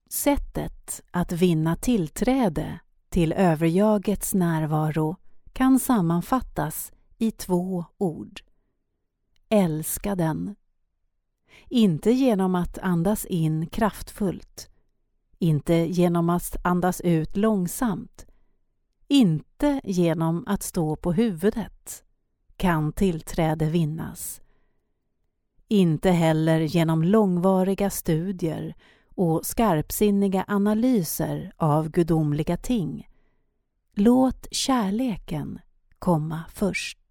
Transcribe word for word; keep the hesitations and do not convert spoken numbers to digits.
Sättet att vinna tillträde till överjagets närvaro kan sammanfattas i två ord. Älska den. Inte genom att andas in kraftfullt. Inte genom att andas ut långsamt. Inte genom att stå på huvudet kan tillträde vinnas. Inte heller genom långvariga studier och skarpsinniga analyser av gudomliga ting. Låt kärleken komma först.